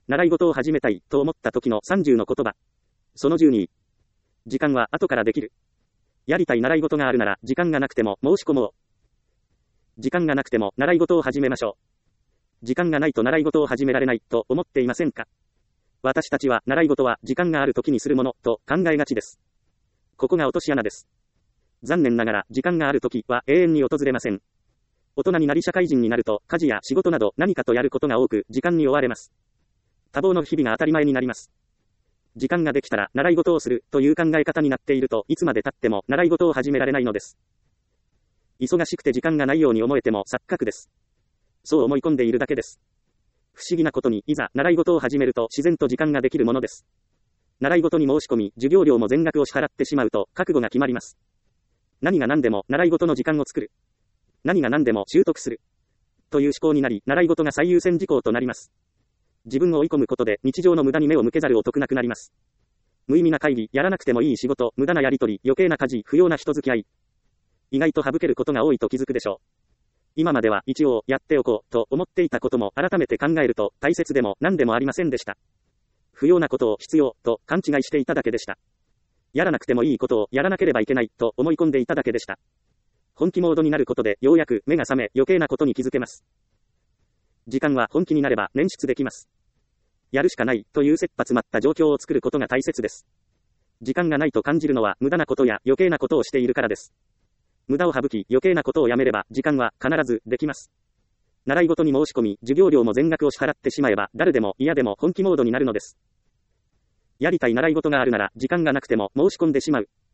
習い事を始めたいと思った時の30の言葉。その12。時間は後からできる。やりたい習い事があるなら時間がなくても申し込もう。時間がなくても習い事を始めましょう。時間がないと習い事を始められないと思っていませんか？私たちは習い事は時間がある時にするものと考えがちです。ここが落とし穴です。残念ながら時間がある時は永遠に訪れません。大人になり社会人になると家事や仕事など何かとやることが多く時間に追われます。多忙の日々が当たり前になります。時間ができたら習い事をするという考え方になっているといつまで経っても習い事を始められないのです。忙しくて時間がないように思えても錯覚です。そう思い込んでいるだけです。不思議なことにいざ習い事を始めると自然と時間ができるものです。習い事に申し込み授業料も全額を支払ってしまうと覚悟が決まります。何が何でも習い事の時間を作る。何が何でも習得する。という思考になり習い事が最優先事項となります。自分を追い込むことで日常の無駄に目を向けざるを得なくなります。無意味な会議、やらなくてもいい仕事、無駄なやりとり、余計な家事、不要な人付き合い。意外と省けることが多いと気づくでしょう。今までは一応やっておこうと思っていたことも改めて考えると大切でも何でもありませんでした。不要なことを必要と勘違いしていただけでした。やらなくてもいいことをやらなければいけないと思い込んでいただけでした。本気モードになることでようやく目が覚め余計なことに気づけます。時間は本気になれば捻出できます。やるしかないという切羽詰まった状況を作ることが大切です。時間がないと感じるのは無駄なことや余計なことをしているからです。無駄を省き余計なことをやめれば時間は必ずできます。習い事に申し込み授業料も全額を支払ってしまえば誰でも嫌でも本気モードになるのです。やりたい習い事があるなら時間がなくても申し込んでしまう。